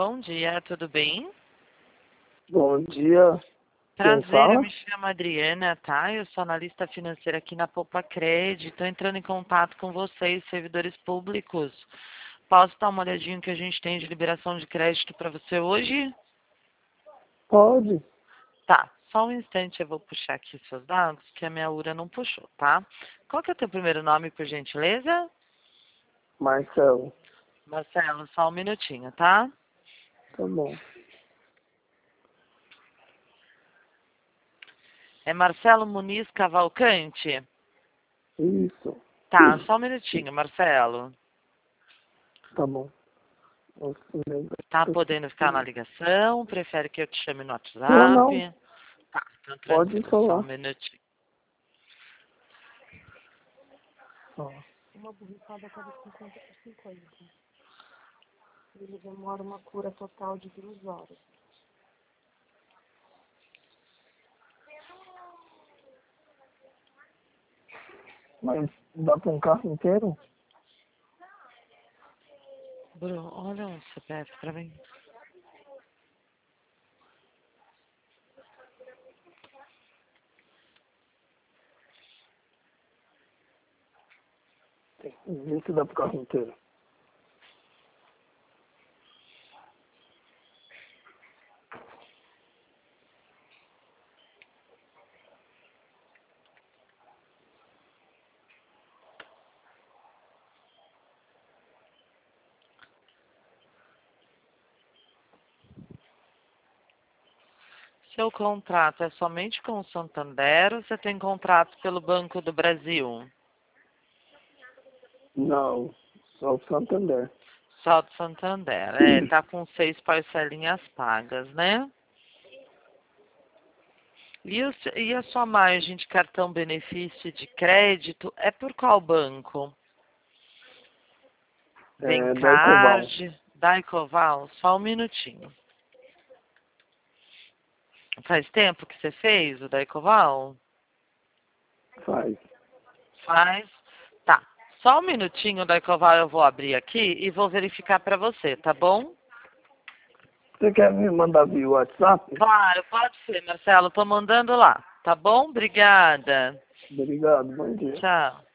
bom dia, tudo bem? Bom dia. Quem Prazer, eu fala? me chamo Adriana, tá? Eu sou analista financeira aqui na Poupa Cred. Estou entrando em contato com vocês, servidores públicos. Posso dar uma olhadinha no que a gente tem de liberação de crédito para você hoje? Pode. Tá, só um instante eu vou puxar aqui seus dados, que a minha URA não puxou, tá? Qual que é o teu primeiro nome, por gentileza? Marcelo. Marcelo, só um minutinho, tá? Tá bom. É Marcelo Muniz Cavalcante? Isso. Tá, só um minutinho, Marcelo. Tá bom. Nossa, Tá podendo ficar na ligação? Prefere que eu te chame no Não, não. WhatsApp? Tá, então Pode tranquilo, só um falar. minutinho. Ó. Uma borrifada a cada 50 por 50. Ele demora uma cura total de 2 horas. Mas dá para um carro inteiro? Bruno, olha um CPF pra mim. Vê se dá para o carro inteiro. Seu contrato é somente com o Santander ou você tem contrato pelo Banco do Brasil? Não. Só o Santander. Só do Santander. É, tá com 6 parcelinhas pagas, né? E a sua margem de cartão benefício de crédito é por qual banco? É da Ecoval. Bencard, Daicoval, só um minutinho. Faz tempo que você fez o Daicoval? Faz. Faz. Tá. Só um minutinho, Daicoval, eu vou abrir aqui e vou verificar para você, tá bom? Você quer me mandar via WhatsApp? Claro, pode ser, Marcelo. Tô mandando lá. Tá bom? Obrigada. Obrigado. Bom dia. Tchau.